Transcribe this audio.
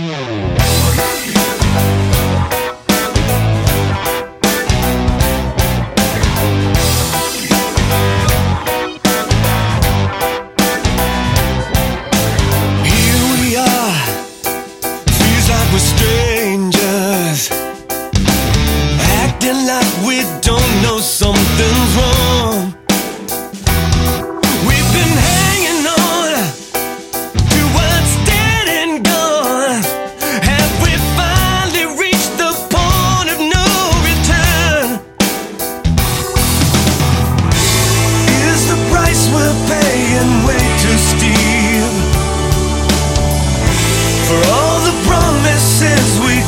Strangers acting like we don't know something's wrong. We've been hanging on to what's dead and gone. Have we finally reached the point of no return? Is the price we're paying way too steep for all the promises we